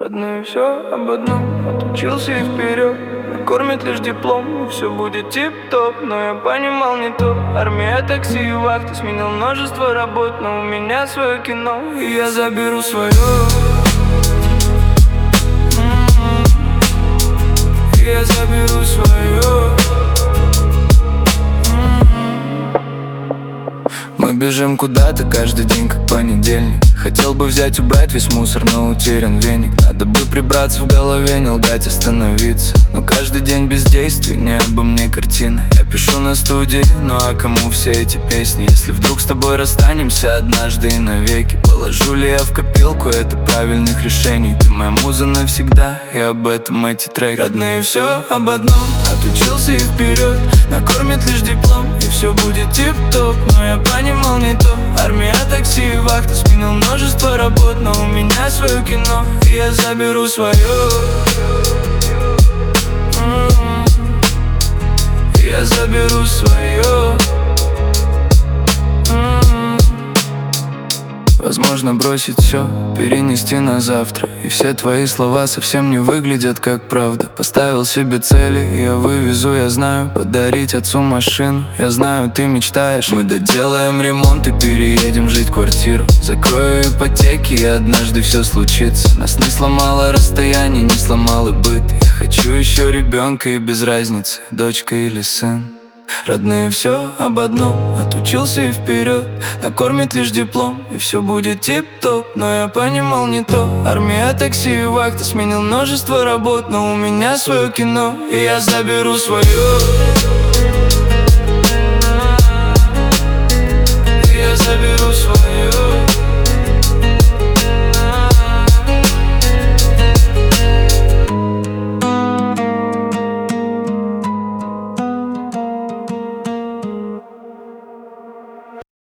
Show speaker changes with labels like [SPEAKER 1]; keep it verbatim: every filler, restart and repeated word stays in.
[SPEAKER 1] Родные, все об одном, отучился и вперед. Кормит лишь диплом, и все будет тип-топ. Но я понимал не то. Армия, такси и вахты, сменил множество работ. Но у меня свое кино, и я заберу свое. И я заберу свое. Мы бежим куда-то каждый день, как понедельник. Хотел бы взять, убрать весь мусор, но утерян веник. Надо бы прибраться в голове, не лгать, остановиться. Но каждый день бездействий, не обо мне картина. Я пишу на студии, ну а кому все эти песни? Если вдруг с тобой расстанемся однажды и навеки, положу ли я в копилку это правильных решений? Ты моя муза навсегда, и об этом эти треки. Родные, все об одном, отучился и вперед. Накормит лишь диплом, и все будет тип-топ. Но я понимал не то. Армия, такси и вахта, сменил множество работ. Но у меня свое кино, и я заберу свое. Я заберу свое. Возможно, бросить все, перенести на завтра. И все твои слова совсем не выглядят как правда. Поставил себе цели, я вывезу, я знаю. Подарить отцу машину, я знаю, ты мечтаешь. Мы доделаем ремонт и переедем жить в квартиру. Закрою ипотеки, и однажды все случится. Нас не сломало расстояние, не сломало быт. Я хочу еще ребенка, и без разницы, дочка или сын. Родные, все об одном, отучился и вперед. Накормит лишь диплом, и все будет тип-топ. Но я понимал не то. Армия, такси и вахта, сменил множество работ. Но у меня свое кино, и я заберу свое.